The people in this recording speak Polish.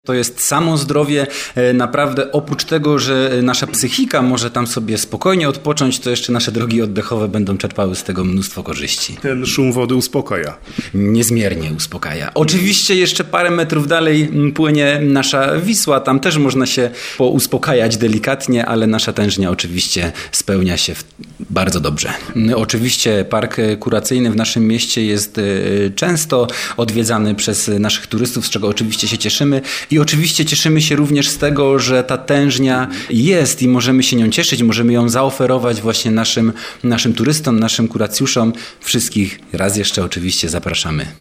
To jest samo zdrowie. Naprawdę oprócz tego, że nasza psychika może tam sobie spokojnie odpocząć, to jeszcze nasze drogi oddechowe będą czerpały z tego mnóstwo korzyści. Ten szum wody uspokaja. Niezmiernie uspokaja. Oczywiście jeszcze parę metrów dalej płynie nasza Wisła. Tam też można się pouspokajać delikatnie, ale nasza tężnia oczywiście spełnia się bardzo dobrze. Oczywiście park kuracyjny w naszym mieście jest często odwiedzany przez naszych turystów, z czego oczywiście się cieszymy. I oczywiście cieszymy się również z tego, że ta tężnia jest i możemy się nią cieszyć, możemy ją zaoferować właśnie naszym turystom, naszym kuracjuszom. Wszystkich raz jeszcze oczywiście zapraszamy.